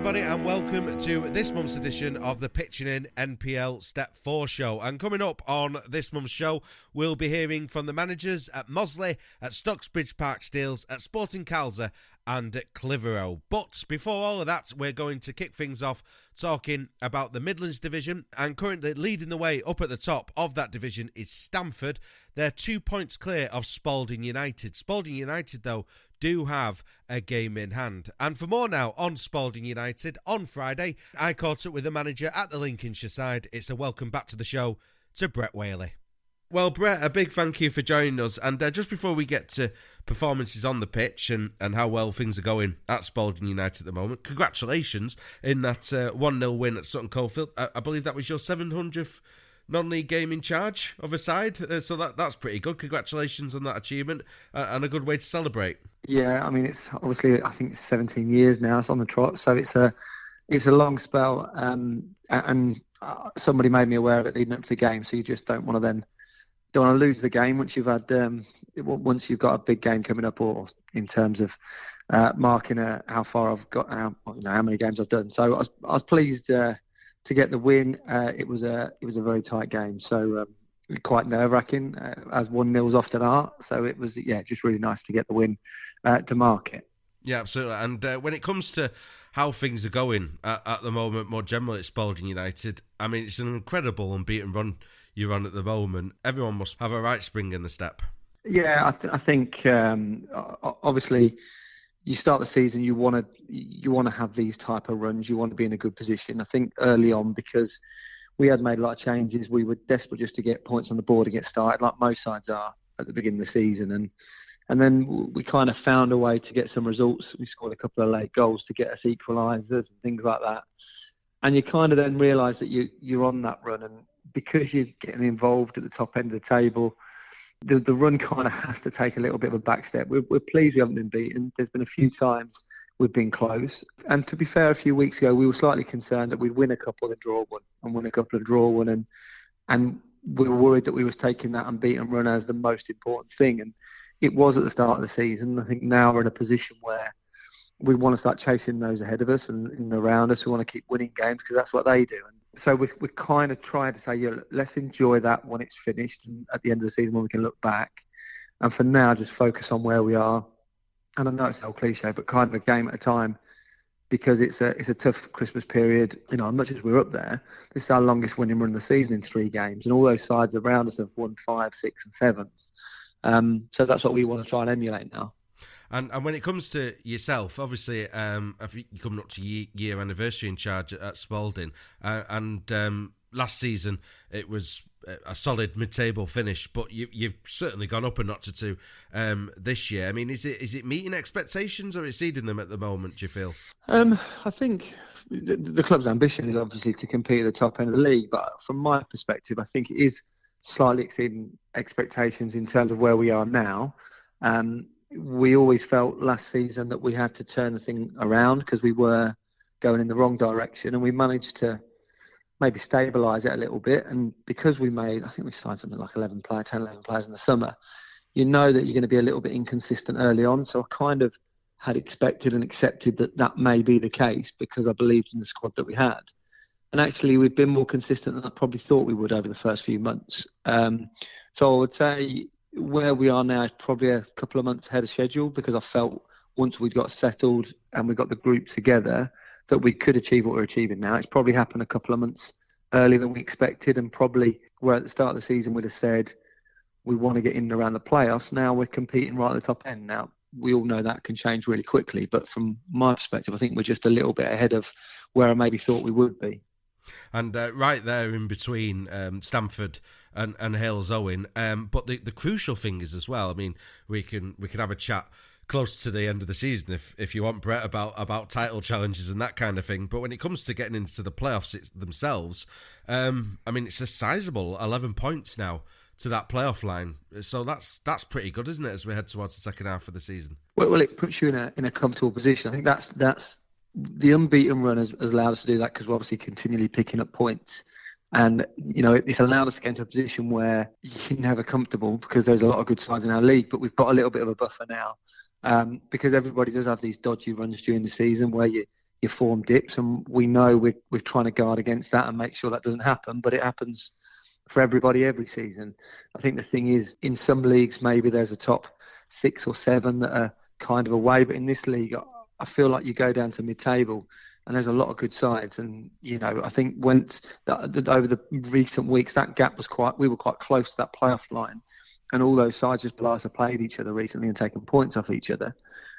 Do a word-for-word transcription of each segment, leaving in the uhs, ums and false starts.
everybody, and welcome to this month's edition of the Pitching In N P L Step four show. And coming up on this month's show, we'll be hearing from the managers at Mosley, at Stocksbridge Park Steels, at Sporting Calza and at Clitheroe. But before all of that, we're going to kick things off talking about the Midlands division, and currently leading the way up at the top of that division is Stamford. They're two points clear of Spalding United. Spalding United, though, do have a game in hand. And for more now on Spalding United, on Friday, I caught up with the manager at the Lincolnshire side. It's a welcome back to the show to Brett Whaley. Well, Brett, a big thank you for joining us. And uh, just before we get to performances on the pitch and, and how well things are going at Spalding United at the moment, congratulations in that uh, one nil win at Sutton Coldfield. I, I believe that was your seven hundredth non-league game in charge of a side, uh, so that that's pretty good. Congratulations on that achievement, uh, and a good way to celebrate. Yeah, I mean, it's obviously, I think it's seventeen years now, it's on the trot, so it's a it's a long spell, um, and uh, somebody made me aware of it leading up to the game, so you just don't want to then don't want to lose the game once you've had um, once you've got a big game coming up, or in terms of uh, marking uh, how far I've got, how, you know, how many games I've done. So I was I was pleased uh, to get the win. Uh, it was a it was a very tight game, so um, quite nerve wracking, uh, as one nils often are. So it was yeah, just really nice to get the win uh, to mark it. Yeah, absolutely. And uh, when it comes to how things are going at, at the moment, more generally at Spalding United, I mean, it's an incredible unbeaten run you're on at the moment. Everyone must have a right spring in the step. Yeah, I, th- I think um, obviously you start the season, you want to you want to have these type of runs. You want to be in a good position. I think early on, because we had made a lot of changes, we were desperate just to get points on the board and get started, like most sides are at the beginning of the season. And and then we kind of found a way to get some results. We scored a couple of late goals to get us equalisers and things like that. And you kind of then realise that you you're on that run, and because you're getting involved at the top end of the table, the the run kind of has to take a little bit of a back step. We're, we're pleased we haven't been beaten. There's been a few times we've been close. And to be fair, a few weeks ago, we were slightly concerned that we'd win a couple and draw one, and win a couple and draw one. And, and we were worried that we was taking that unbeaten run as the most important thing. And it was at the start of the season. I think now we're in a position where we want to start chasing those ahead of us and, and around us. We want to keep winning games because that's what they do. And so we're, we're kind of trying to say, yeah, let's enjoy that when it's finished, and at the end of the season when we can look back. And for now, just focus on where we are. And I know it's so cliche, but kind of a game at a time, because it's a it's a tough Christmas period. You know, as much as we're up there, this is our longest winning run of the season in three games, and all those sides around us have won five, six, and sevens. Um, so that's what we want to try and emulate now. And and when it comes to yourself, obviously, um, I think you're coming up to year, year anniversary in charge at, at Spalding, uh, and um, last season it was a solid mid-table finish, but you, you've certainly gone up a notch or two um, this year. I mean, is it is it meeting expectations or exceeding them at the moment, do you feel? Um, I think the, the club's ambition is obviously to compete at the top end of the league, but from my perspective, I think it is slightly exceeding expectations in terms of where we are now. Um, we always felt last season that we had to turn the thing around because we were going in the wrong direction, and we managed to maybe stabilise it a little bit. And because we made, I think we signed something like eleven players, ten, eleven players in the summer, you know that you're going to be a little bit inconsistent early on. So I kind of had expected and accepted that that may be the case because I believed in the squad that we had. And actually, we've been more consistent than I probably thought we would over the first few months. Um, so I would say where we are now is probably a couple of months ahead of schedule, because I felt once we got settled and we got the group together that we could achieve what we're achieving now. It's probably happened a couple of months earlier than we expected, and probably where at the start of the season we'd have said we want to get in and around the playoffs. Now we're competing right at the top end. Now, we all know that can change really quickly, but from my perspective, I think we're just a little bit ahead of where I maybe thought we would be. And uh, right there in between um, Stamford and, and Hales Owen. Um, but the, the crucial thing is as well, I mean, we can we can have a chat close to the end of the season if if you want, Brett, about, about title challenges and that kind of thing. But when it comes to getting into the playoffs it's themselves, um, I mean, it's a sizable eleven points now to that playoff line. So that's that's pretty good, isn't it, as we head towards the second half of the season? Well, well it puts you in a in a comfortable position. I think that's that's the unbeaten run has, has allowed us to do that because we're obviously continually picking up points. And, you know, it's allowed us to get into a position where you're never comfortable because there's a lot of good sides in our league, but we've got a little bit of a buffer now um, because everybody does have these dodgy runs during the season where you, your form dips, and we know we're, we're trying to guard against that and make sure that doesn't happen, but it happens for everybody every season. I think the thing is, in some leagues, maybe there's a top six or seven that are kind of away, but in this league, I feel like you go down to mid-table and there's a lot of good sides. And, you know, I think once that, that over the recent weeks, that gap was quite, we were quite close to that playoff line. And all those sides just below us have played each other recently and taken points off each other.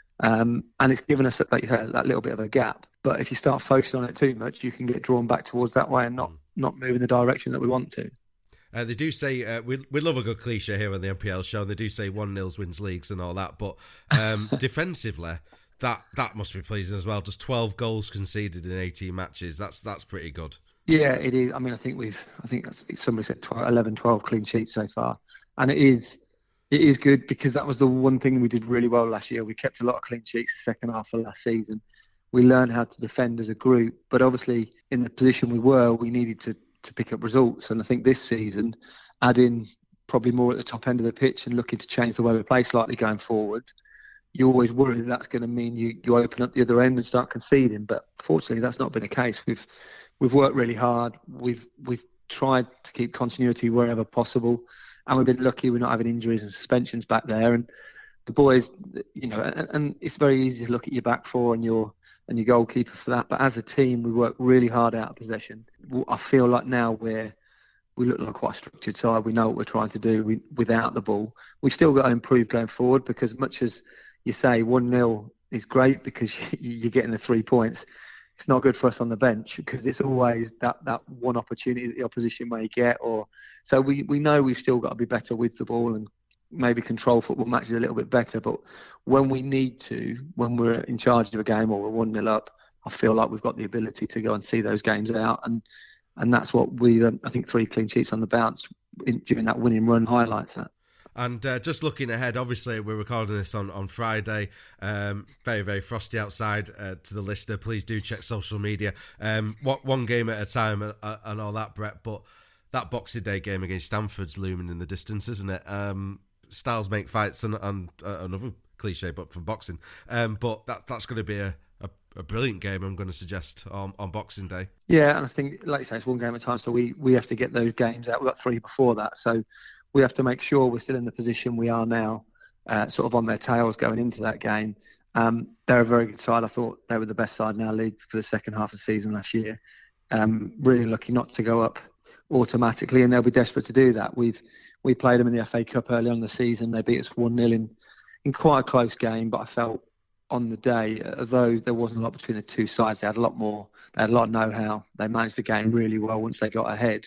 Um, and it's given us, like you said, that little bit of a gap. But if you start focusing on it too much, you can get drawn back towards that way and not, not move in the direction that we want to. Uh, they do say, uh, we we love a good cliche here on the N P L show, and they do say one nil wins leagues and all that, but um, defensively, that that must be pleasing as well. Just twelve goals conceded in eighteen matches. That's that's pretty good. Yeah, it is. I mean, I think we've, I think that's, somebody said twelve, eleven, twelve clean sheets so far. And it is, it is good because that was the one thing we did really well last year. We kept a lot of clean sheets the second half of last season. We learned how to defend as a group, but obviously in the position we were, we needed to to pick up results. And I think this season, adding probably more at the top end of the pitch and looking to change the way we play slightly going forward, you always worry that that's going to mean you, you open up the other end and start conceding. But fortunately, that's not been the case. We've we've worked really hard. We've we've tried to keep continuity wherever possible, and we've been lucky we're not having injuries and suspensions back there. And the boys, you know, and, and it's very easy to look at your back four and your and your goalkeeper for that. But as a team, we work really hard out of possession. I feel like now we're, we look like quite a structured side. We know what we're trying to do we, without the ball. We've still got to improve going forward because much as you say one nil is great because you're getting the three points, it's not good for us on the bench because it's always that, that one opportunity that the opposition may get. Or so we, we know we've still got to be better with the ball and maybe control football matches a little bit better. But when we need to, when we're in charge of a game or we're one nil up, I feel like we've got the ability to go and see those games out. And and that's what we, um, I think three clean sheets on the bounce in, during that winning run highlights that. And uh, just looking ahead, obviously we're recording this on, on Friday. Um, very, very frosty outside uh, to the listener. Please do check social media. Um, what, one game at a time and, uh, and all that, Brett. But that Boxing Day game against Stanford's looming in the distance, isn't it? Um, styles make fights and, and uh, another cliche, but from boxing. Um, but that that's going to be a, a, a brilliant game, I'm going to suggest, on, on Boxing Day. Yeah, and I think, like you say, it's one game at a time, so we, we have to get those games out. We've got three before that, so we have to make sure we're still in the position we are now, uh, sort of on their tails going into that game. Um, they're a very good side. I thought they were the best side in our league for the second half of the season last year. Um, really lucky not to go up automatically, and they'll be desperate to do that. We've we played them in the F A Cup early on in the season. They beat us one nil in, in quite a close game, but I felt on the day, although there wasn't a lot between the two sides, they had a lot more, they had a lot of know-how. They managed the game really well once they got ahead.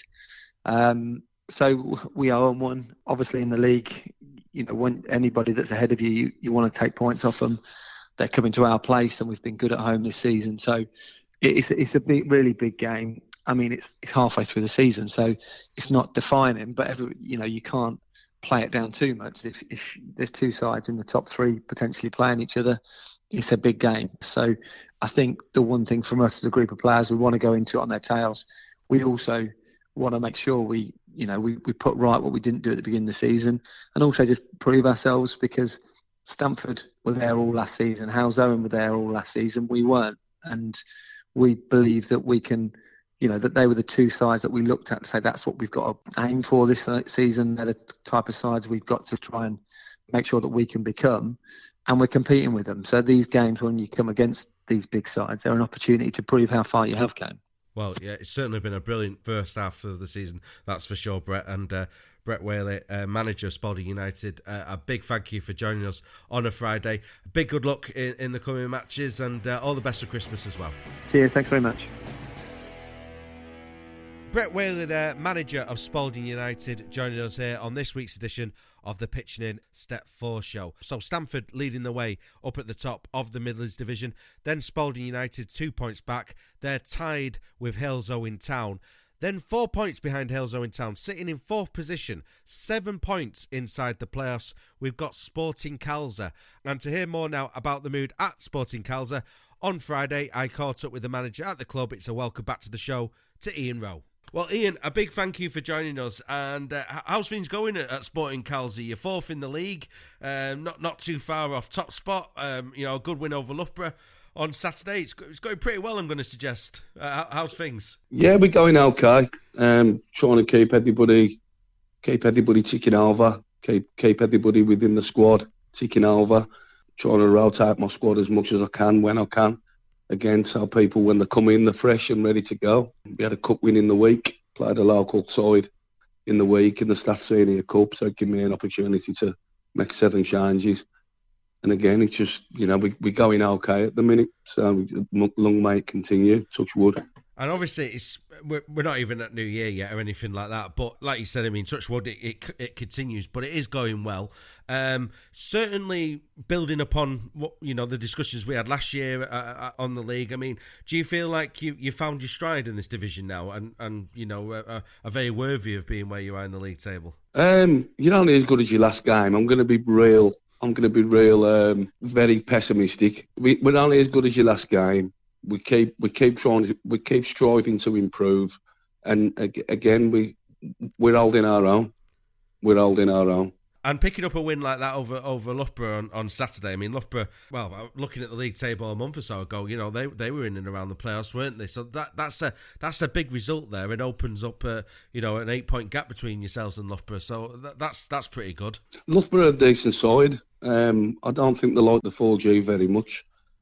Um, so we are on one. Obviously in the league, you know, when anybody that's ahead of you, you, you want to take points off them. They're coming to our place, and we've been good at home this season. So it's, it's a big, really big game. I mean, it's, it's halfway through the season, so it's not defining, but every, you know, you can't play it down too much. If, if there's two sides in the top three potentially playing each other, it's a big game. So I think the one thing from us as a group of players, we want to go into it on their tails. We also want to make sure we, you know, we, we put right what we didn't do at the beginning of the season, and also just prove ourselves, because Stanford were there all last season, Howes Owen were there all last season, we weren't. And we believe that we can, you know, that they were the two sides that we looked at to say that's what we've got to aim for this season. They're the type of sides we've got to try and make sure that we can become, and we're competing with them. So these games, when you come against these big sides, they're an opportunity to prove how far you have come. Well, yeah, it's certainly been a brilliant first half of the season, that's for sure, Brett. And uh, Brett Whaley, uh, manager of Spalding United, uh, a big thank you for joining us on a Friday. Big good luck in, in the coming matches, and uh, all the best for Christmas as well. Cheers, thanks very much. Brett Whaley there, manager of Spalding United, joining us here on this week's edition of the Pitching In Step four show. So Stanford leading the way up at the top of the Midlands Division. Then Spalding United two points back. They're tied with Halesowen Town. Then four points behind Halesowen Town, sitting in fourth position, seven points inside the playoffs. We've got Sporting Calza. And to hear more now about the mood at Sporting Calza, on Friday I caught up with the manager at the club. It's a welcome back to the show to Ian Rowe. Well, Ian, a big thank you for joining us. And uh, how's things going at, at Sporting Calza? You're fourth in the league, um, not not too far off top spot. Um, you know, a good win over Loughborough. on Saturday. It's, it's going pretty well, I'm going to suggest. Uh, how, how's things? Yeah, we're going okay. Um, trying to keep everybody, keep everybody ticking over, keep keep everybody within the squad ticking over. Trying to rotate my squad as much as I can when I can. Again, so people when they come in, they're fresh and ready to go. We had a cup win in the week. Played a local side in the week in the Staff Senior Cup, so it gave me an opportunity to make seven changes. And again, it's just, you know, we, we're going okay at the minute, so long may it continue, touch wood. And obviously, it's we're, we're not even at New Year yet or anything like that. But like you said, I mean, touch wood, it, it, it continues, but it is going well. Um, certainly building upon what, you know, the discussions we had last year uh, on the league. I mean, do you feel like you, you found your stride in this division now and, and you know, are, are very worthy of being where you are in the league table? Um, you're only as good as your last game. I'm going to be real. I'm going to be real, um, very pessimistic. We, we're only as good as your last game. We keep we keep trying to, we keep striving to improve, and again we we're holding our own. We're holding our own. And picking up a win like that over over Loughborough on, on Saturday. I mean, Loughborough. Well, looking at the league table a month or so ago, you know they they were in and around the playoffs, weren't they? So that that's a that's a big result there. It opens up a, you know an eight point gap between yourselves and Loughborough. So that, that's that's pretty good. Loughborough are a decent side. Um, I don't think they like the four G very much.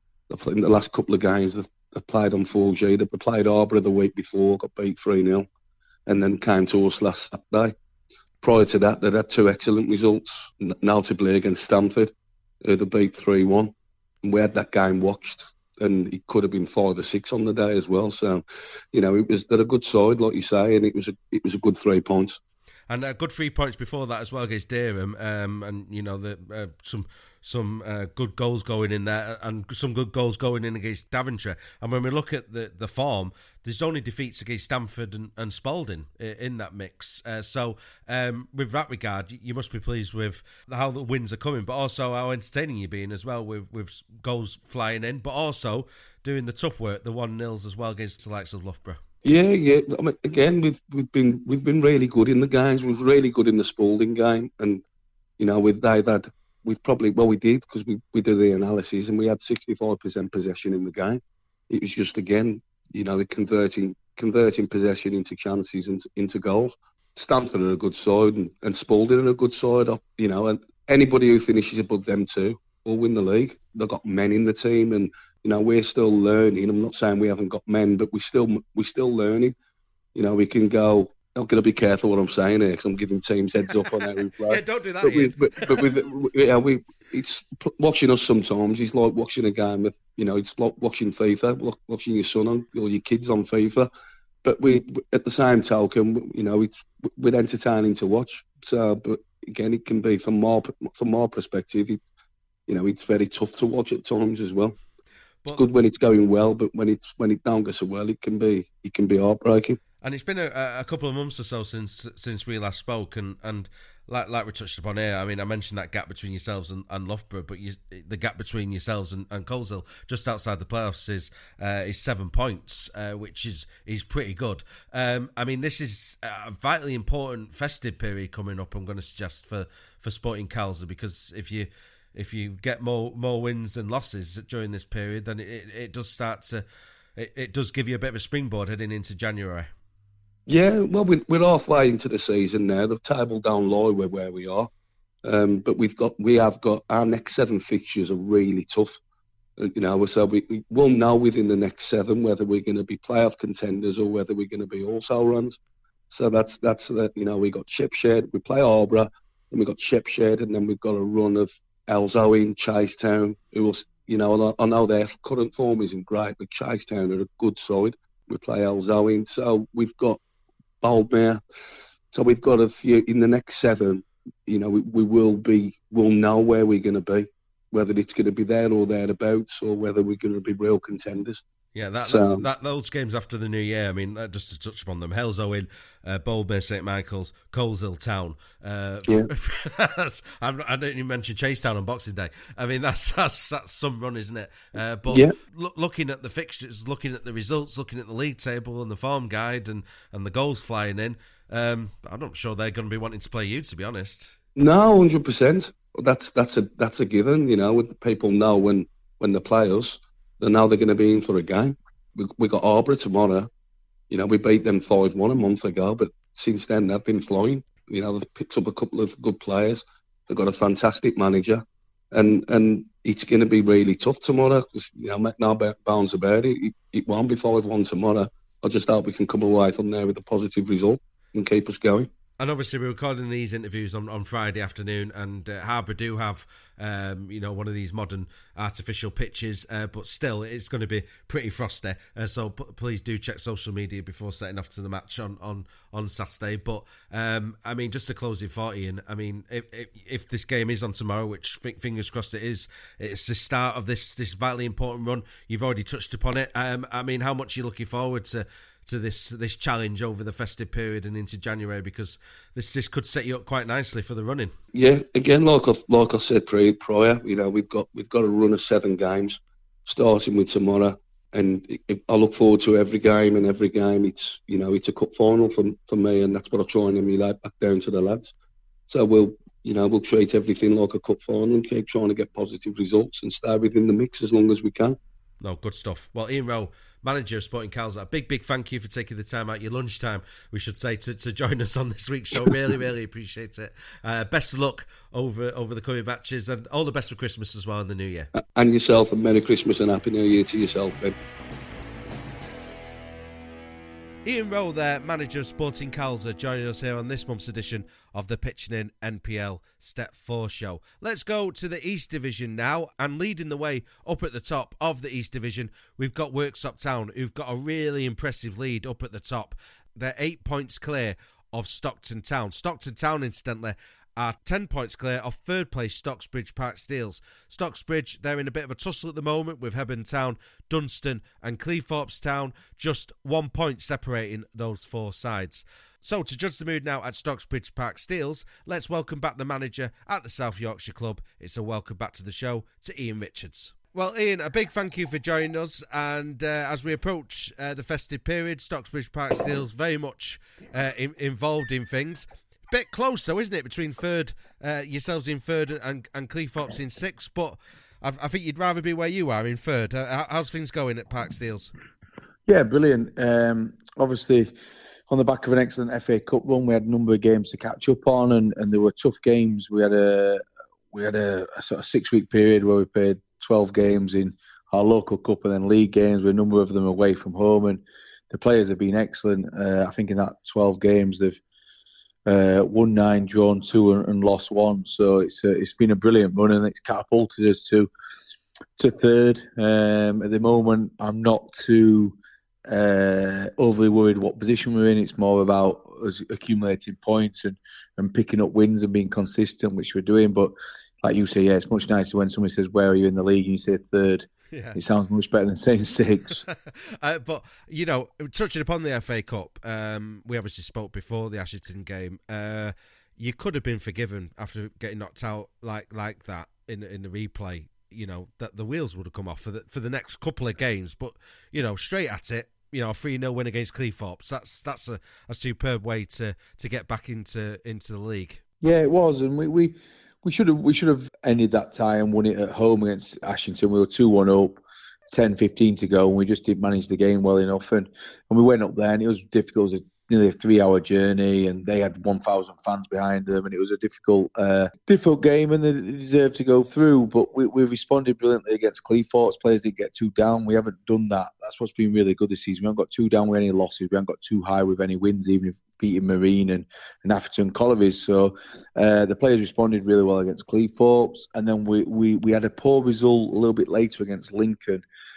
In the last couple of games, they've, they've played on four G. They played Arbor the week before, got beat three nil, and then came to us last Saturday. Prior to that, they'd had two excellent results, notably against Stamford, who they beat three one. And we had that game watched, and it could have been five or six on the day as well. So, you know, it was they're a good side, like you say, and it was a, it was a good three points. And uh, good three points before that as well against Dereham, um, and you know the uh, some some uh, good goals going in there, and some good goals going in against Daventry. And when we look at the, the form, there's only defeats against Stamford and, and Spalding in that mix. Uh, so um, with that regard, you must be pleased with how the wins are coming, but also how entertaining you're being as well with with goals flying in, but also doing the tough work, the one nils as well against the likes of Loughborough. Yeah, yeah. I mean, again, we've we've been we've been really good in the games. We've really good in the Spalding game, and you know, with they that we've probably well we did because we we did the analysis and we had sixty-five percent possession in the game. It was just again, you know, converting converting possession into chances and into goals. Stamford are a good side, and, and Spalding are a good side. You know, and anybody who finishes above them too will win the league. They've got men in the team, and you know, we're still learning. I'm not saying we haven't got men, but we still we're still learning. You know, we can go. I'm going to be careful what I'm saying here because I'm giving teams heads up on how we play. Yeah, don't do that. But, we, but, but with yeah, we it's watching us sometimes. It's like watching a game with you know, it's like watching FIFA, watching your son on or your kids on FIFA. But we, at the same token, you know, it's we're entertaining to watch. So, but again, it can be from my from my perspective, it, you know, it's very tough to watch at times as well. It's good when it's going well, but when it's when it don't go so well, it can be it can be heartbreaking. And it's been a, a couple of months or so since since we last spoke, and, and like like we touched upon here, I mean, I mentioned that gap between yourselves and, and Loughborough, but you, the gap between yourselves and, and Coleshill, just outside the playoffs, is uh, is seven points, uh, which is is pretty good. Um, I mean, this is a vitally important festive period coming up. I'm going to suggest for for Sporting Coleshill, because if you if you get more more wins than losses during this period, then it, it, it does start to it, it does give you a bit of a springboard heading into January. Yeah, well, we're halfway into the season now. The table down low where where we are, um, but we've got we have got our next seven fixtures are really tough. You know, so we, we will know within the next seven whether we're going to be playoff contenders or whether we're going to be also runs. So that's that's uh, you know, we got Shepshed, we play Arborough, and we got Shepshed, and then we've got a run of Elzoin, Chasetown, who will, you know, I know their current form isn't great, but Chasetown are a good side. We play Elzoin, so we've got Boldmere. So we've got a few in the next seven. You know, we, we will be, we'll know where we're going to be, whether it's going to be there or thereabouts, or whether we're going to be real contenders. Yeah, that, so, that, that those games after the new year. I mean, uh, just to touch upon them: Halesowen, uh, Boldmere, Saint Michael's, Coleshill Town. Uh, yeah. I'm, I didn't even mention Chasetown on Boxing Day. I mean, that's that's, that's some run, isn't it? Uh, but yeah. lo- looking at the fixtures, looking at the results, looking at the league table and the form guide, and, and the goals flying in, um, I'm not sure they're going to be wanting to play you, to be honest. No, one hundred percent. That's that's a that's a given. You know, people know when when they play us, So now they're going to be in for a game. We we got Arbor tomorrow. You know, we beat them five one a month ago, but since then they've been flying. You know, they've picked up a couple of good players. They've got a fantastic manager, and and it's going to be really tough tomorrow. Cause, you know, make no bounds about it. it. It won't be five one tomorrow. I just hope we can come away from there with a positive result and keep us going. And obviously we're recording these interviews on, on Friday afternoon, and uh, Harbour do have, um, you know, one of these modern artificial pitches, uh, but still it's going to be pretty frosty. Uh, so p- please do check social media before setting off to the match on, on, on Saturday. But, um, I mean, just to close it for Ian, I mean, if, if, if this game is on tomorrow, which f- fingers crossed it is, it's the start of this, this vitally important run. You've already touched upon it. Um, I mean, how much are you looking forward to to this this challenge over the festive period and into January, because this this could set you up quite nicely for the running? Yeah, again, like I like I said prior, you know, we've got we've got a run of seven games, starting with tomorrow, and it, it, I look forward to every game. And every game, it's you know, it's a cup final for for me, and that's what I try and emulate back down to the lads. So we'll you know we'll treat everything like a cup final and keep trying to get positive results and stay within the mix as long as we can. No, good stuff. Well, Ian Rowe, manager of Sporting Calza, a big, big thank you for taking the time out, your lunchtime, we should say, to, to join us on this week's show. Really, really appreciate it. Uh, best of luck over over the coming matches, and all the best for Christmas as well in the new year. And yourself, and Merry Christmas and Happy New Year to yourself, Ben. Ian Rowe there, manager of Sporting Calza, joining us here on this month's edition of the Pitching In N P L Step four show. Let's go to the East Division now, and leading the way up at the top of the East Division, we've got Worksop Town, who've got a really impressive lead up at the top. They're eight points clear of Stockton Town. Stockton Town, incidentally, are ten points clear of third place Stocksbridge Park Steels. Stocksbridge, they're in a bit of a tussle at the moment with Hebburn Town, Dunstan and Cleethorpes Town, just one point separating those four sides. So to judge the mood now at Stocksbridge Park Steels, let's welcome back the manager at the South Yorkshire Club. It's a welcome back to the show to Ian Richards. Well, Ian, a big thank you for joining us, and uh, as we approach uh, the festive period, Stocksbridge Park Steels very much uh, in- involved in things. Bit close though, isn't it, between third, uh, yourselves in third and, and Cleethorpes in sixth, but I, I think you'd rather be where you are in third. Uh, how's things going at Park Steels? Yeah, brilliant. Um, obviously, on the back of an excellent F A Cup run, we had a number of games to catch up on, and, and there were tough games. We had a we had a, a sort of six week period where we played twelve games in our local cup and then league games, with a number of them away from home, and the players have been excellent. Uh, I think in that twelve games they've Uh, won nine, drawn two, and, and lost one. So it's a, it's been a brilliant run, and it's catapulted us to to third. Um, at the moment, I'm not too uh, overly worried what position we're in. It's more about us accumulating points and, and picking up wins and being consistent, which we're doing. But like you say, yeah, it's much nicer when somebody says, "Where are you in the league?" and you say third. Yeah. It sounds much better than saying six. uh, but, you know, touching upon the F A Cup, um, we obviously spoke before the Ashington game. Uh, you could have been forgiven after getting knocked out like like that in in the replay. You know, that the wheels would have come off for the for the next couple of games. But, you know, straight at it, you know, a three nil win against Cleethorpes. That's that's a, a superb way to, to get back into into the league. Yeah, it was. And we... we... We should have we should have ended that tie and won it at home against Ashington. We were two one up, ten fifteen to go, and we just didn't manage the game well enough. And, and we went up there, and it was difficult. It was a, nearly a three-hour journey, and they had one thousand fans behind them, and it was a difficult uh, difficult game, and they deserved to go through. But we, we responded brilliantly against Cleethorpes. Players didn't get two down. We haven't done that. That's what's been really good this season. We haven't got two down with any losses. We haven't got too high with any wins, even if beating Marine and, and Atherton Colleries. So uh, the players responded really well against Cleethorpes. And then we, we, we had a poor result a little bit later against Lincoln,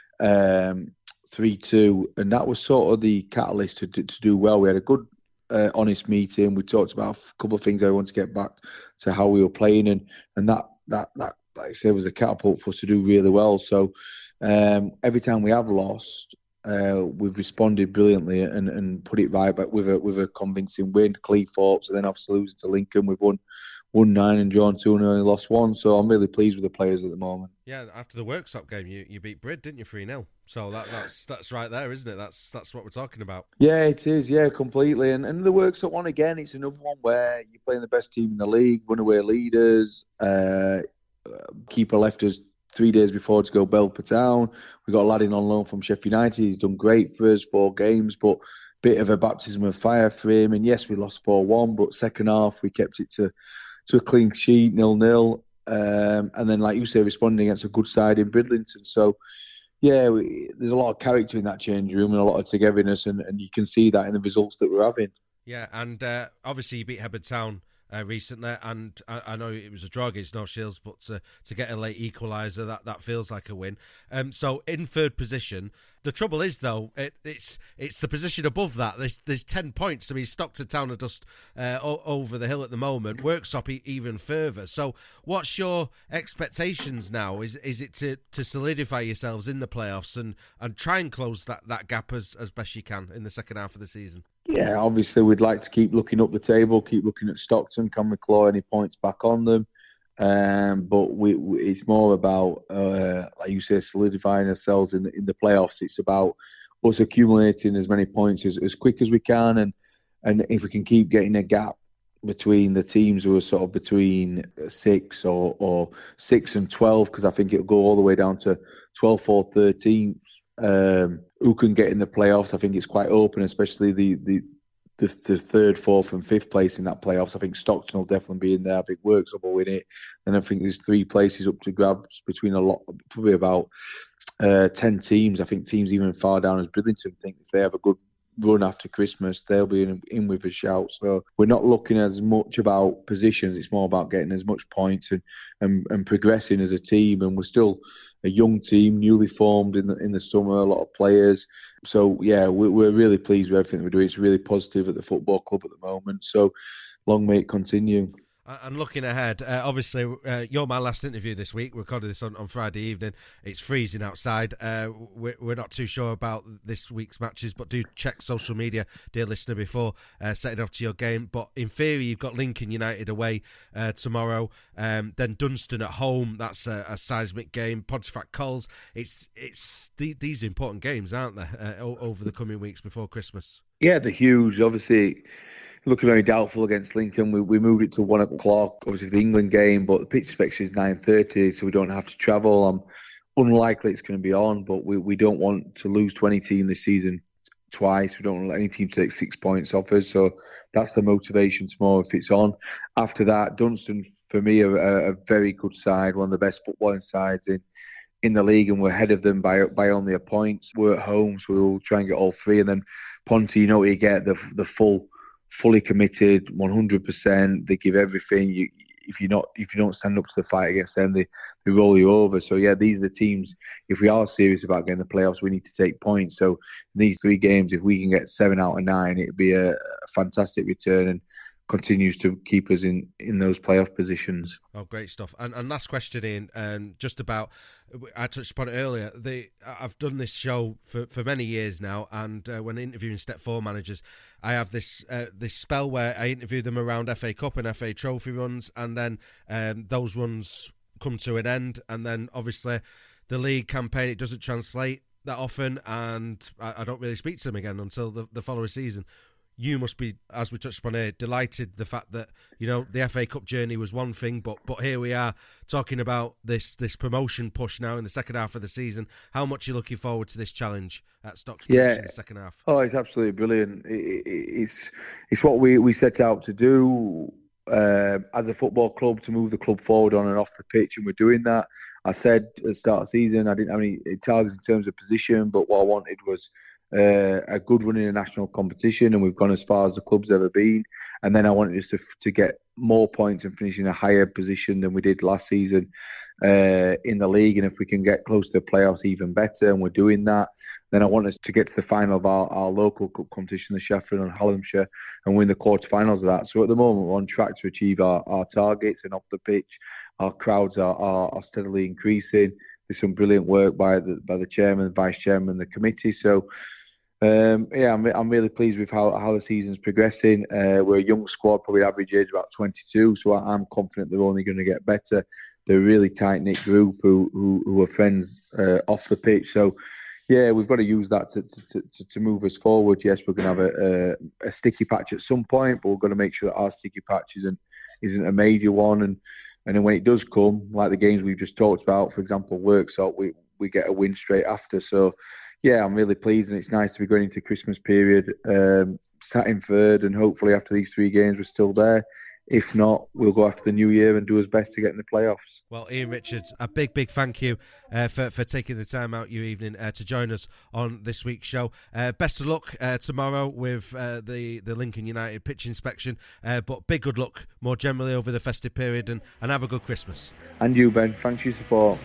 um, three two. And that was sort of the catalyst to, to, to do well. We had a good, uh, honest meeting. We talked about a couple of things I want to get back to how we were playing. And, and that, that, that, like I said, was a catapult for us to do really well. So um, every time we have lost, Uh, we've responded brilliantly and, and put it right back with a with a convincing win. Cleethorpes, and then obviously losing to Lincoln, we've won won nine and drawn two and only lost one. So I'm really pleased with the players at the moment. Yeah, after the Worksop game, you, you beat Brid, didn't you, three nil? So that, that's that's right there, isn't it? That's that's what we're talking about. Yeah, it is. Yeah, completely. And and the Worksop one again, it's another one where you're playing the best team in the league, runaway leaders. Uh, keeper left us three days before to go Belper Town. We got a lad in on loan from Sheffield United. He's done great for us, four games, but bit of a baptism of fire for him. And yes, we lost four one, but second half we kept it to, to a clean sheet, nil-nil. Um, and then, like you say, responding against a good side in Bridlington. So, yeah, we, there's a lot of character in that change room and a lot of togetherness, and, and you can see that in the results that we're having. Yeah, and uh, obviously you beat Hebburn Town Uh, recently, and I, I know it was a draw against North Shields, but to, to get a late equaliser, that, that feels like a win. Um, so in third position, the trouble is though, it, it's it's the position above that. There's there's ten points. I mean, Stockton Town are just uh, o- over the hill at the moment. Worksop e- even further. So what's your expectations now? Is is it to, to solidify yourselves in the playoffs and, and try and close that, that gap as, as best you can in the second half of the season? Yeah, obviously we'd like to keep looking up the table, keep looking at Stockton, can we claw any points back on them? Um, but we, we, it's more about, uh, like you say, solidifying ourselves in the, in the playoffs. It's about us accumulating as many points as, as quick as we can, and and if we can keep getting a gap between the teams who are sort of between six or, or six and twelve, because I think it'll go all the way down to twelfth or thirteenth. Um, who can get in the playoffs? I think it's quite open, especially the, the the the third, fourth, and fifth place in that playoffs. I think Stockton will definitely be in there. I think Worksop will win it, and I think there's three places up to grabs between a lot, probably about uh, ten teams. I think teams even far down as Bridlington think if they have a good run after Christmas, they'll be in, in with a shout. So we're not looking as much about positions. It's more about getting as much points and and, and progressing as a team. And we're still a young team, newly formed in the in the summer, a lot of players. So, yeah, we're, we're really pleased with everything we're doing. It's really positive at the football club at the moment. So, long may it continue. And looking ahead, uh, obviously, uh, you're my last interview this week. We recorded this on, on Friday evening. It's freezing outside. Uh, we're, we're not too sure about this week's matches, but do check social media, dear listener, before uh, setting off to your game. But in theory, you've got Lincoln United away uh, tomorrow, um, then Dunstan at home. That's a, a seismic game. Pontefract Coles. It's it's the, these are important games, aren't they, uh, over the coming weeks before Christmas? Yeah, they're huge. Obviously, looking very doubtful against Lincoln. We we moved it to one o'clock, obviously the England game, but the pitch inspection is nine thirty, so we don't have to travel. I'm unlikely it's going to be on, but we, we don't want to lose to any team this season twice. We don't want to let any team take six points off us, so that's the motivation tomorrow if it's on. After that, Dunstan, for me, are a, a very good side, one of the best footballing sides in, in the league, and we're ahead of them by by only a point. We're at home, so we'll try and get all three. And then Ponty, you know what you get, the the full... fully committed, one hundred percent. They give everything. You, if you not, if you don't stand up to the fight against them, they, they roll you over. So yeah, these are the teams. If we are serious about getting the playoffs, we need to take points. So in these three games, if we can get seven out of nine, it'd be a, a fantastic return and continues to keep us in, in those playoff positions. Oh, great stuff. And and last question, Ian, um, just about, I touched upon it earlier, the, I've done this show for, for many years now, and uh, when interviewing Step four managers, I have this uh, this spell where I interview them around F A Cup and F A Trophy runs, and then um, those runs come to an end, and then obviously the league campaign, it doesn't translate that often, and I, I don't really speak to them again until the, the following season. You must be, as we touched upon here, delighted the fact that, you know, the F A Cup journey was one thing, but but here we are talking about this this promotion push now in the second half of the season. How much are you looking forward to this challenge at Stockbridge yeah. in the second half? Oh, it's absolutely brilliant. It, it, it's it's what we, we set out to do uh, as a football club, to move the club forward on and off the pitch, and we're doing that. I said at the start of the season I didn't have any targets in terms of position, but what I wanted was Uh, a good run in a national competition, and we've gone as far as the club's ever been. And then I wanted us to to get more points and finish in a higher position than we did last season uh, in the league. And if we can get close to the playoffs, even better, and we're doing that. Then I want us to get to the final of our, our local cup competition, the Sheffield and Hallamshire, and win the quarterfinals of that. So at the moment, we're on track to achieve our, our targets, and off the pitch, our crowds are, are, are steadily increasing. There's some brilliant work by the by the chairman, vice chairman, and the committee. So. Um, yeah, I'm, I'm really pleased with how, how the season's progressing. Uh, we're a young squad, probably average age about twenty-two, so I'm confident they're only going to get better. They're a really tight-knit group who who, who are friends uh, off the pitch. So, yeah, we've got to use that to to, to, to move us forward. Yes, we're going to have a, a, a sticky patch at some point, but we're going to make sure that our sticky patch isn't, isn't a major one. And And then when it does come, like the games we've just talked about, for example, Worksop, we, we get a win straight after. So, yeah, I'm really pleased, and it's nice to be going into Christmas period, um, sat in third, and hopefully after these three games we're still there. If not, we'll go after the new year and do our best to get in the playoffs. Well, Ian Richards, a big, big thank you uh, for, for taking the time out your evening uh, to join us on this week's show. Uh, best of luck uh, tomorrow with uh, the, the Lincoln United pitch inspection, uh, but big good luck more generally over the festive period, and, and have a good Christmas. And you, Ben. Thanks for your support.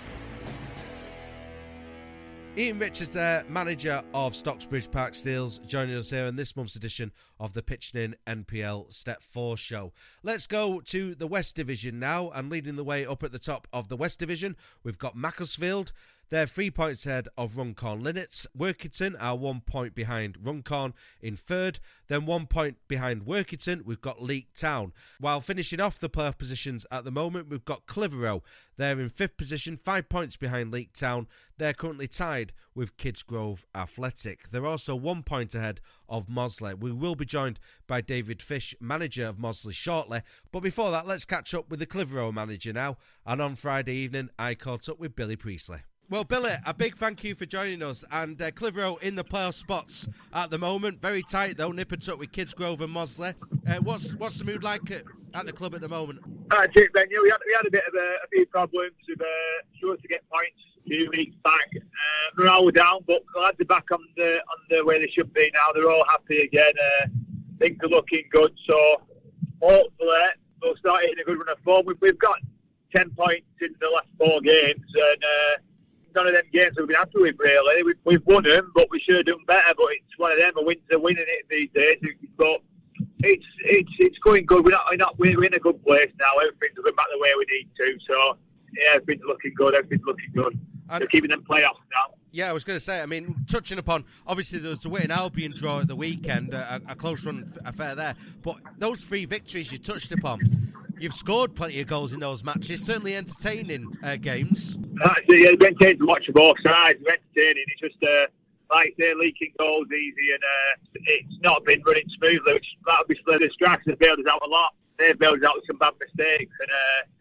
Ian Richards there, manager of Stocksbridge Park Steels, joining us here in this month's edition of the Pitching In N P L Step four show. Let's go to the West Division now, and leading the way up at the top of the West Division, we've got Macclesfield. They're three points ahead of Runcorn Linnets. Workington are one point behind Runcorn in third. Then one point behind Workington, we've got Leek Town. While finishing off the playoff positions at the moment, we've got Clitheroe. They're in fifth position, five points behind Leek Town. They're currently tied with Kidsgrove Athletic. They're also one point ahead of Mosley. We will be joined by David Fish, manager of Mosley, shortly. But before that, let's catch up with the Clitheroe manager now. And on Friday evening, I caught up with Billy Priestley. Well, Billy, a big thank you for joining us. And uh, Clitheroe in the playoff spots at the moment. Very tight, though, nip and tuck with Kidsgrove and Mosley. Uh, what's what's the mood like at, at the club at the moment? Uh, Jake, Ben, yeah, we had, we had a bit of a, a few problems with uh, struggling to get points a few weeks back. Uh, morale were down, but the lads are back on the, on the way they should be now. They're all happy again. Uh, things are looking good. So hopefully we'll start hitting a good run of form. We've, we've got ten points in the last four games, and uh, none of them games we've been happy with, really. We've, we've won them, but we should have done better. But it's one of them. A win's a win in it these days. But it's it's it's going good. We're not, we're not we're in a good place now. Everything's going back the way we need to. So yeah, everything's looking good. Everything's looking good. They're keeping them playoffs now. Yeah, I was going to say, I mean, touching upon, obviously there was the Witton Albion draw at the weekend, a, a close run affair there, but those three victories you touched upon, you've scored plenty of goals in those matches, certainly entertaining uh, games. Actually, yeah, it's entertaining to watch both sides, it's entertaining, it's just, uh, like I say, leaking goals easy, and uh, it's not been running smoothly, which obviously the strikers have bailed us out a lot. They've bailed us out with some bad mistakes, and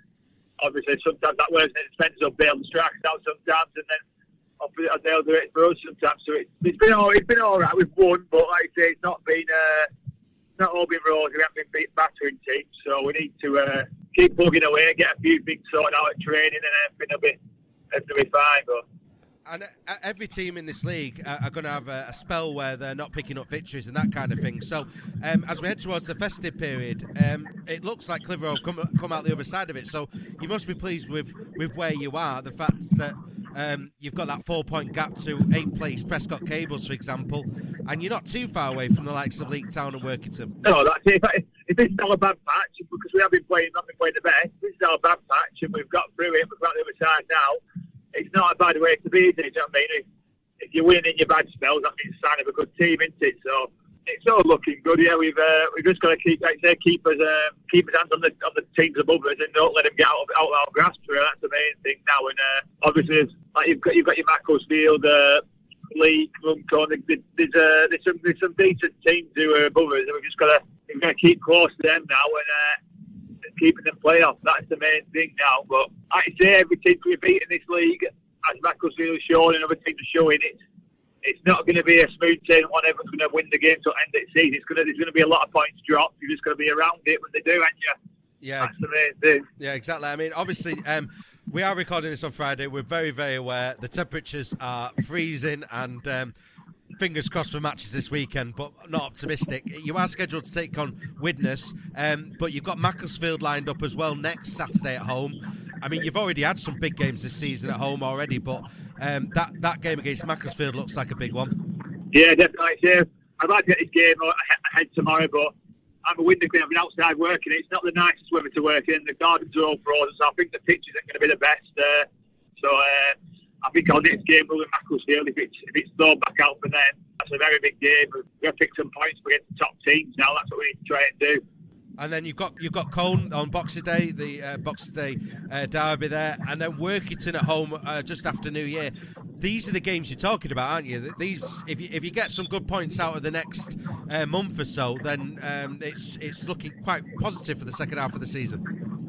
uh, obviously sometimes that works, and it depends on bail the strikers out sometimes, and then they'll do it for us sometimes. So it's, it's been all it's been all right. We've won, but like I say, it's not been uh, not all been rosy. We haven't been beat battering teams, so we need to uh, keep plugging away, get a few things sorted out at training, and everything will be everything will be fine. But and every team in this league are going to have a, a spell where they're not picking up victories and that kind of thing. So um, as we head towards the festive period, um, it looks like Clitheroe have come, come out the other side of it. So you must be pleased with, with where you are. The fact that um, you've got that four-point gap to eighth place Prescott Cables, for example, and you're not too far away from the likes of Leek Town and Workington. No, that's it. If, if this is not a bad patch, because we have been playing, not been playing the best, this is not a bad patch, and we've got through it, we've got the other side now. It's not a bad way to be, is it? You know what I mean? If, if you're winning your bad spells, that means a sign of a good team, isn't it? So it's all looking good. Yeah, we've uh, we've just got to keep, like I say, keep us uh, keep us hands on the on the teams above us, and don't let them get out of out of our grasp. Really. That's the main thing now. And uh, obviously, like you've got you've got your Macclesfield, uh, Leek, Runcorn. There's uh, there's some there's some decent teams who are above us, and we've just got to we've got to keep close to them now and. Uh, keeping them playoff, that's the main thing now. But like I say, every team we beat in this league, as Macclesfield has shown and other teams are showing, it's it's not going to be a smooth sailing one. Everyone's going to win the game till the end of the season. It's going to, there's going to be a lot of points dropped. You're just going to be around it when they do, aren't you? Yeah, that's the main thing. Yeah, exactly. I mean, obviously, um, we are recording this on Friday. We're very, very aware the temperatures are freezing, and um, fingers crossed for matches this weekend, but not optimistic. You are scheduled to take on Widnes, um, but you've got Macclesfield lined up as well next Saturday at home. I mean, you've already had some big games this season at home already, but um, that, that game against Macclesfield looks like a big one. Yeah, definitely. Yeah. I'd like to get this game ahead tomorrow, but I'm a window cleaner. I've been outside working. It's not the nicest weather to work in. The gardens are all frozen, so I think the pitch isn't going to be the best. Uh, so uh, I think our next game will be Macclesfield. If it's, if it's thrown back out for them, that's a very big game. We've got to pick some points against the top teams now. That's what we need to try and do. And then you've got you've got Colne on Boxing Day, the uh, Boxing Day uh, derby there, and then Workington at home uh, just after New Year. These are the games you're talking about, aren't you? These, if you if you get some good points out of the next uh, month or so, then um, it's it's looking quite positive for the second half of the season.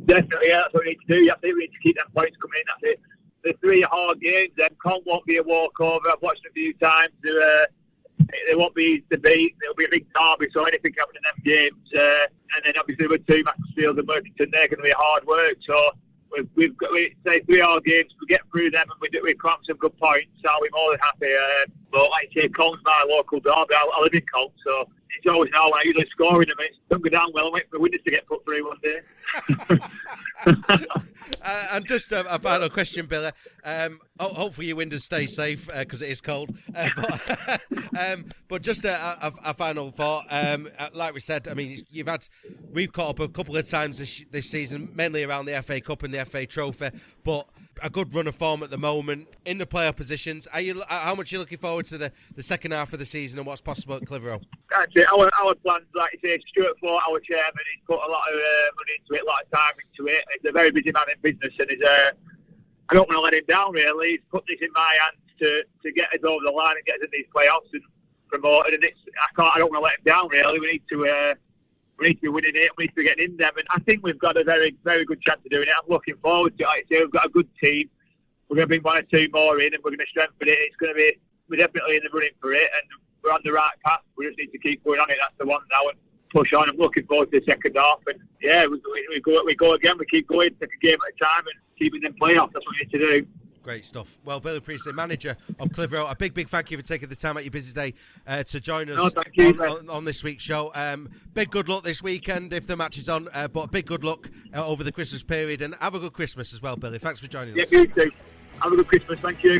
Definitely, yeah, that's what we need to do. You have to, we need to keep them points coming in. That's it. The three hard games, then Con won't be a walkover. I've watched a few times. Uh, they won't be easy to beat. It'll be a big derby, so anything happening in them games. Uh, and then obviously with two Macclesfield and Workington, they're going to be hard work. So we've, we've got we say three hard games. We get through them and we do, we cramp some good points. So I'll be more than happy. Uh, but like I say, Con's my local derby. I, I live in Con, so it's always now when I usually score in them. It don't go down well. I wait for winners to get put through one day. uh, and just a, a final question, Billy. Um, oh, hopefully your windows stay safe because uh, it is cold. Uh, but, um, but just a, a, a final thought. Um, like we said, I mean, you've had we've caught up a couple of times this this season, mainly around the F A Cup and the F A Trophy, but a good run of form at the moment in the playoff positions. Are you? How much are you looking forward to the, the second half of the season and what's possible at Clitheroe? Actually, our our plans, like you say, Stuart Ford, our chairman, he's put a lot of uh, money into it, a lot of time into it. He's a very busy man in business, and he's uh, I don't want to let him down. Really, he's put this in my hands to, to get us over the line and get us in these playoffs and promoted. And it's I can't, I don't want to let him down. Really, we need to. Uh, We need to be winning it. We need to be getting in them, and I think we've got a very, very good chance of doing it. I'm looking forward to it. Like I say, we've got a good team. We're going to bring one or two more in, and we're going to strengthen it. It's going to be, we're definitely in the running for it, and we're on the right path. We just need to keep going on it. That's the one now, and push on. I'm looking forward to the second half, and yeah, we, we go, we go again. We keep going, take a game at a time, and keeping them playoffs. That's what we need to do. Great stuff. Well, Billy Priestley, manager of Clitheroe, a big, big thank you for taking the time out your busy day uh, to join us no, thank you, on, on, on this week's show. Um, big good luck this weekend if the match is on, uh, but big good luck uh, over the Christmas period, and have a good Christmas as well, Billy. Thanks for joining yeah, us. Yeah, you too. Have a good Christmas. Thank you.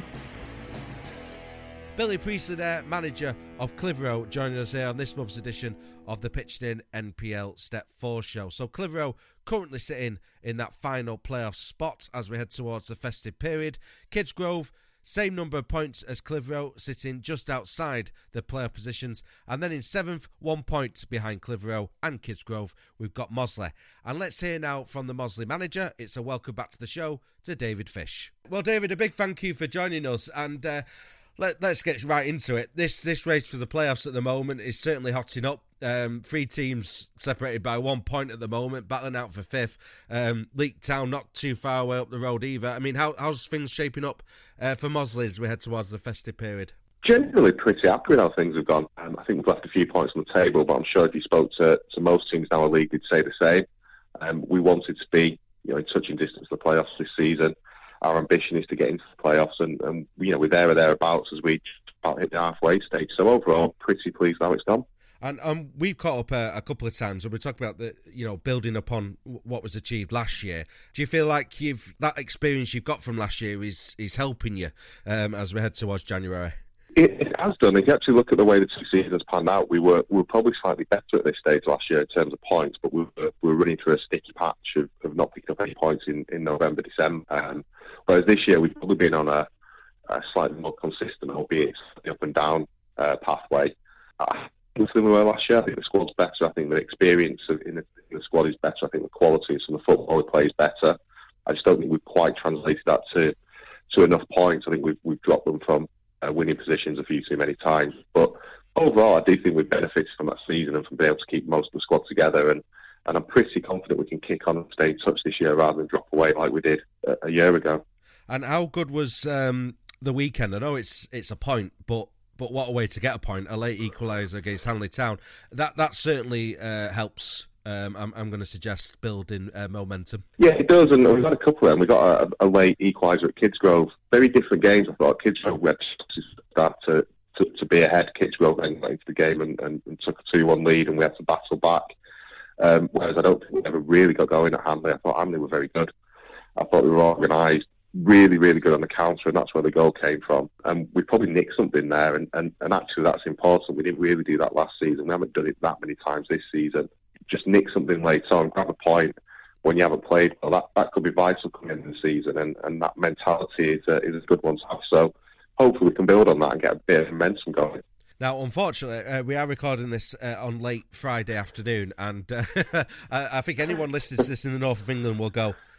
Billy Priestley there, manager of Clitheroe, joining us here on this month's edition of the Pitched In N P L Step four show. So Clitheroe currently sitting in that final playoff spot as we head towards the festive period. Kidsgrove, same number of points as Clitheroe, sitting just outside the playoff positions. And then in seventh, one point behind Clitheroe and Kidsgrove, we've got Mossley. And let's hear now from the Mossley manager. It's a welcome back to the show to David Fish. Well, David, a big thank you for joining us. And uh, Let, let's get right into it. This this race for the playoffs at the moment is certainly hotting up. Um, three teams separated by one point at the moment, battling out for fifth. Um, Leek Town not too far away up the road either. I mean, how, how's things shaping up uh, for Mossley as we head towards the festive period? Generally pretty happy with how things have gone. Um, I think we've left a few points on the table, but I'm sure if you spoke to, to most teams in our league, they'd say the same. Um, we wanted to be, you know, in touching distance of the playoffs this season. Our ambition is to get into the playoffs, and, and you know, we're there or thereabouts as we about hit the halfway stage. So overall, pretty pleased how it's gone. And um, we've caught up a, a couple of times when we talk about the, you know, building upon what was achieved last year. Do you feel like you've that experience you've got from last year is is helping you um, as we head towards January? It, it has done. If you actually look at the way the two seasons panned out, we were we were probably slightly better at this stage last year in terms of points, but we were, we were running through a sticky patch of, of not picking up any points in, in November, December. Um, whereas this year we've probably been on a, a slightly more consistent, albeit up and down uh, pathway. Uh, than we were last year. I think the squad's better. I think the experience in the, in the squad is better. I think the quality of some of the football we play is better. I just don't think we've quite translated that to to enough points. I think we've we've dropped them from uh, winning positions a few too many times. But overall, I do think we've benefited from that season and from being able to keep most of the squad together. And, and I'm pretty confident we can kick on and stay in touch this year rather than drop away like we did a, a year ago. And how good was um, the weekend? I know it's it's a point, but. But what a way to get a point, a late equaliser against Hanley Town. That that certainly uh, helps, um, I'm, I'm going to suggest, building uh, momentum. Yeah, it does, and we've got a couple of them. We got a, a late equaliser at Kidsgrove. Very different games, I thought. Kidsgrove went to start to, to, to be ahead. Kidsgrove then went into the game and, and, and took a two one lead, and we had to battle back. Um, whereas I don't think we ever really got going at Hanley. I thought Hanley were very good. I thought we were organised. Really, really good on the counter, and that's where the goal came from. And we probably nicked something there, and, and, and actually that's important. We didn't really do that last season. We haven't done it that many times this season. Just nick something late on, grab a point when you haven't played. Well, that, that could be vital coming into the season, and, and that mentality is a, is a good one to have. So hopefully we can build on that and get a bit of momentum going. Now, unfortunately, uh, we are recording this uh, on late Friday afternoon, and uh, I think anyone listening to this in the north of England will go,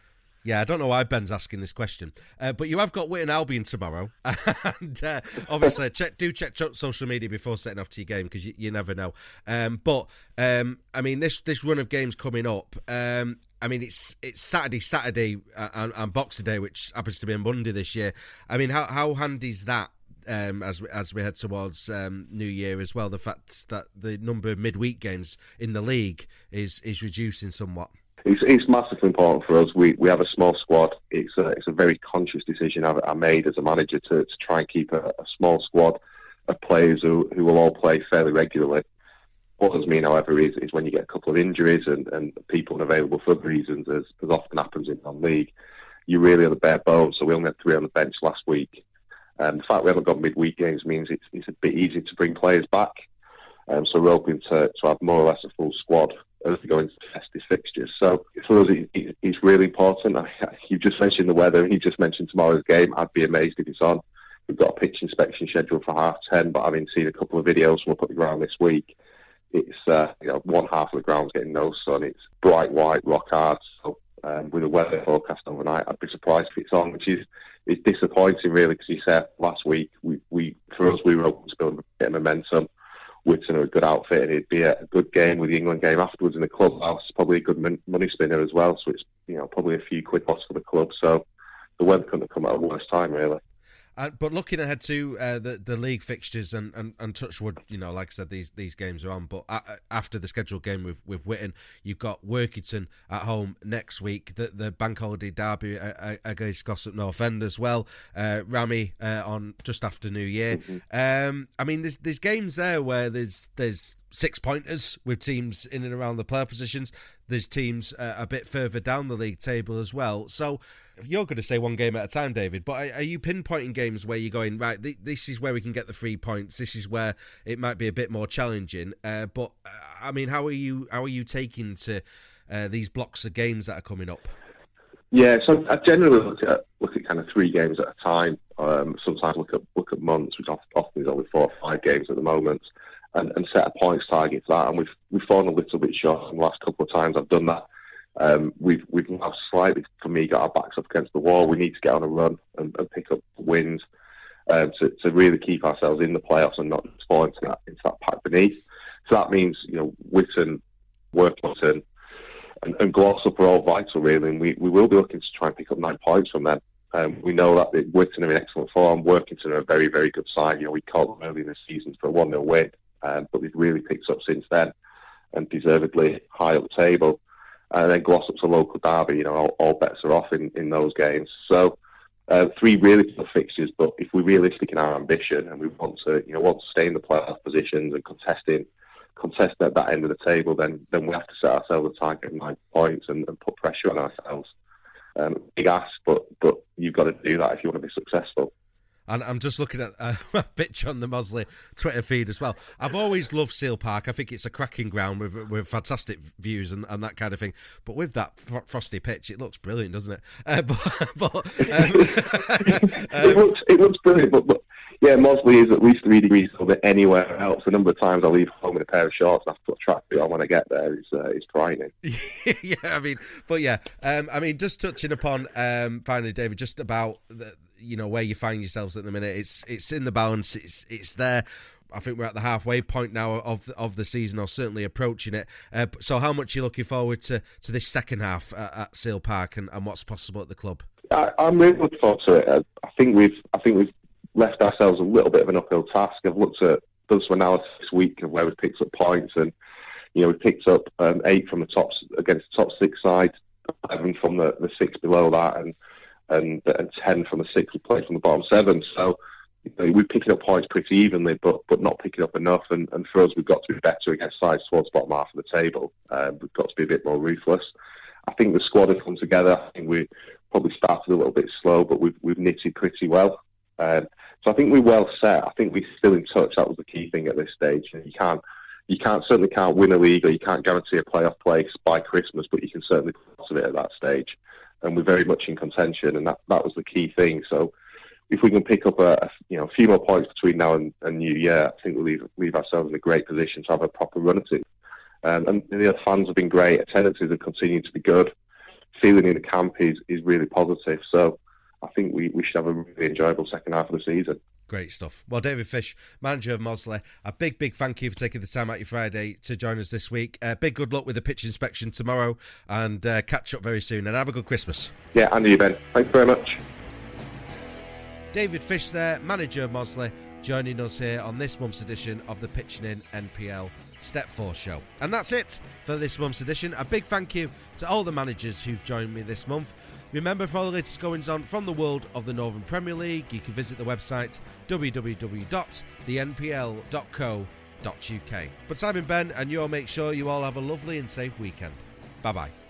Yeah, I don't know why Ben's asking this question, uh, but you have got Witton Albion tomorrow, and uh, obviously check do check social media before setting off to your game because you, you never know. Um, but um, I mean, this this run of games coming up. Um, I mean, it's it's Saturday, Saturday, uh, and, and Boxing Day, which happens to be on Monday this year. I mean, how how handy is that? Um, as we, as we head towards um, New Year as well, the fact that the number of midweek games in the league is is reducing somewhat. It's, it's massively important for us. We we have a small squad. It's a, it's a very conscious decision I, I made as a manager to, to try and keep a, a small squad of players who, who will all play fairly regularly. What does mean, however, is, is when you get a couple of injuries and, and people unavailable for other reasons, as, as often happens in non-league, you really are the bare bones. So we only had three on the bench last week. Um, the fact we haven't got midweek games means it's, it's a bit easier to bring players back. Um, so we're hoping to, to have more or less a full squad as we go into festive fixtures. So for us, it, it, it's really important. I, you just mentioned the weather. You just mentioned tomorrow's game. I'd be amazed if it's on. We've got a pitch inspection scheduled for half ten, but having seen a couple of videos from up at the ground this week, it's uh, you know one half of the ground's getting no sun. It's bright white, rock hard. So um, with the weather forecast overnight, I'd be surprised if it's on, which is it's disappointing really, because you said last week we, we for us we were hoping to build a bit of momentum. Witton are a good outfit, and it'd be a good game with the England game afterwards in the clubhouse. Probably a good mon- money spinner as well. So it's you know probably a few quid loss for the club. So the weather couldn't have come at a worse time really. Uh, but looking ahead to uh, the the league fixtures and, and, and Touchwood, you know, like I said, these these games are on. But uh, after the scheduled game with, with Witton, you've got Workington at home next week. The the bank holiday derby uh, against Gossip North End as well. Uh, Rami uh, on just after New Year. Mm-hmm. Um, I mean, there's there's games there where there's there's six pointers with teams in and around the player positions. There's teams uh, a bit further down the league table as well. So you're going to say one game at a time, David, but are, are you pinpointing games where you're going, right, th- this is where we can get the three points, this is where it might be a bit more challenging, uh, but uh, I mean, how are you how are you taking to uh, these blocks of games that are coming up? Yeah, so I generally look at look at kind of three games at a time. Um, sometimes look at look at months, which often is only four or five games at the moment, and, and set a points target for that. And we've we've fallen a little bit short in the last couple of times I've done that. Um, we've we've now slightly, for me, got our backs up against the wall. We need to get on a run and, and pick up wins um, to to really keep ourselves in the playoffs and not just fall into that into that pack beneath. So that means you know Witton, Workington, and, and Glossop are all vital really, and we, we will be looking to try and pick up nine points from them. Um, we know that Witton are in excellent form. Workington are a very very good side. You know we called them early in the season for a one nil win, um, but they've really picked up since then, and deservedly high up the table. And then Glossop's a local derby, you know, all, all bets are off in, in those games. So uh, three really tough fixtures, but if we're realistic in our ambition and we want to, you know, want to stay in the playoff positions and contesting, contest at that end of the table, then then we have to set ourselves a target of nine points and, and put pressure on ourselves. Um, big ask, but but you've got to do that if you want to be successful. And I'm just looking at uh, a picture on the Mosley Twitter feed as well. I've always loved Seal Park. I think it's a cracking ground with with fantastic views and, and that kind of thing. But with that fr- frosty pitch, it looks brilliant, doesn't it? Uh, but, but, um, it, looks, it looks brilliant, but, but yeah, Mosley is at least three degrees colder than anywhere else. A number of times I leave home in a pair of shorts and I have to put a tracksuit on when I get there. It's, uh, it's frightening. Yeah, I mean, but yeah, um, I mean, just touching upon, um, finally, David, just about the, you know, where you find yourselves at the minute. It's it's in the balance. It's it's there. I think we're at the halfway point now of the, of the season, or certainly approaching it. Uh, so how much are you looking forward to, to this second half at, at Seal Park and, and what's possible at the club? I, I'm really looking forward to it. I think we've I think we've left ourselves a little bit of an uphill task. I've looked at done some analysis this week of where we've picked up points, and you know we've picked up um, eight from the top against the top six side, eleven from the, the six below that, and and and ten from the six we played from the bottom seven. So you know, we're picking up points pretty evenly, but but not picking up enough. And, and for us, we've got to be better against sides towards the bottom half of the table. Um, we've got to be a bit more ruthless. I think the squad has come together. I think we probably started a little bit slow, but we've we've knitted pretty well. Um, so I think we're well set. I think we're still in touch. That was the key thing at this stage. You can't you can't certainly can't win a league, or you can't guarantee a playoff place by Christmas, but you can certainly put it at that stage. And we're very much in contention, and that, that was the key thing. So if we can pick up a, a you know a few more points between now and, and New Year, I think we'll leave, leave ourselves in a great position to have a proper run at it. Um, and the fans have been great. Attendances have continued to be good. feeling in the camp is, is really positive. So I think we, we should have a really enjoyable second half of the season. Great stuff. Well, David Fish, manager of Mossley, a big, big thank you for taking the time out your Friday to join us this week. Uh, big good luck with the pitch inspection tomorrow, and uh, catch up very soon. And have a good Christmas. Yeah, and you, Ben. Thanks very much. David Fish there, manager of Mossley, joining us here on this month's edition of the Pitching In N P L Step four show. And that's it for this month's edition. A big thank you to all the managers who've joined me this month. Remember, for all the latest goings on from the world of the Northern Premier League, you can visit the website w w w dot the n p l dot co dot u k. But Simon, Ben and you all make sure you all have a lovely and safe weekend. Bye-bye.